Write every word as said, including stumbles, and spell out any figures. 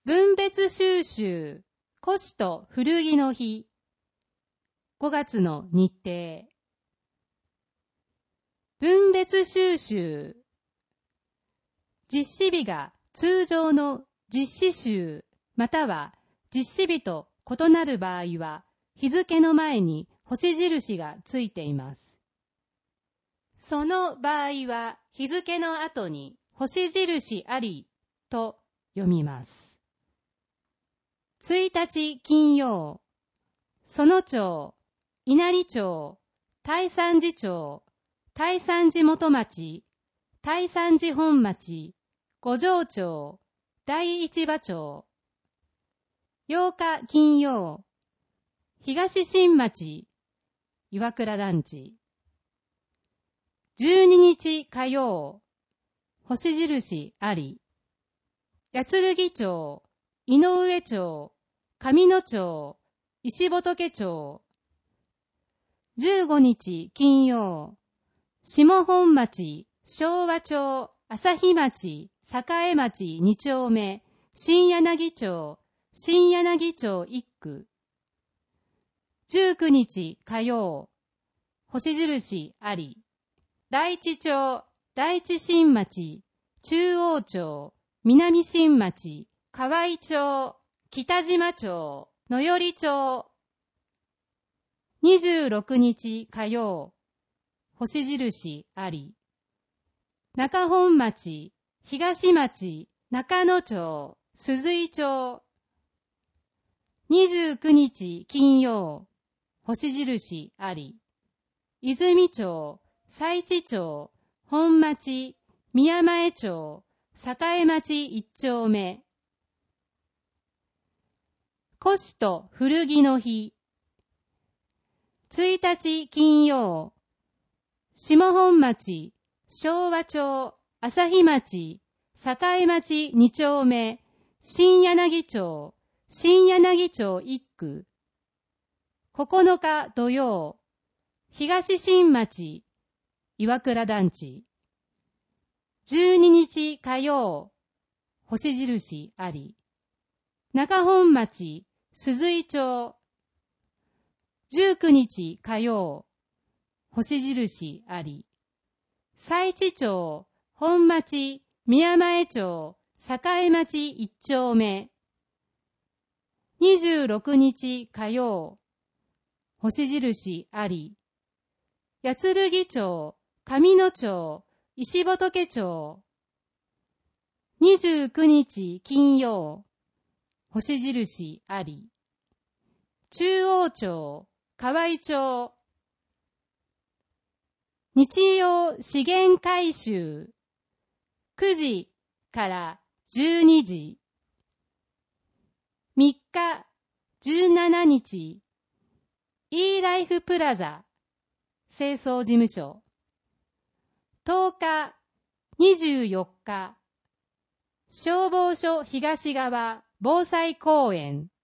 分別収集、古紙と古着の日。ごがつの日程。分別収集。実施日が通常の実施週または実施日と異なる場合は、日付の前に星印がついています。その場合は、日付の後に星印ありと読みます。ついたち金曜、園町、稲荷町、大山寺町、大山寺元町、大山寺本町、五条町、第一馬町。ようか金曜、東新町、岩倉団地。じゅうににち火曜、星印あり。八剣町、井上町、上野町、石仏町。じゅうごにち金曜、下本町、昭和町、朝日町、栄町に丁目、新柳町、新柳町いっ区。じゅうくにち火曜、星印あり。大地町、第一新町、中央町、南新町、河合町、北島町、野寄町。にじゅうろくにち火曜、星印あり。中本町、東町、中野町、鈴井町。にじゅうくにち金曜、星印あり。泉町、佐知町、本町、宮前町、栄町一丁目。古紙と古着の日。ついたち金曜、下本町、昭和町、朝日町、栄町に丁目、新柳町、新柳町いっ区。ここのか土曜、東新町、岩倉団地。じゅうににち火曜、星印あり。中本町、鈴井町。じゅうくにち火曜、星印あり。佐知町、本町、宮前町、栄町一丁目。にじゅうろくにち火曜、星印あり。八剣町、上野町、石仏町。にじゅうくにち金曜、星印あり。中央町、河合町。日曜資源回収。くじからじゅうにじ。みっか、じゅうしちにち。e ライフプラザ、清掃事務所。とおか、にじゅうよっか。消防署東側防災公園。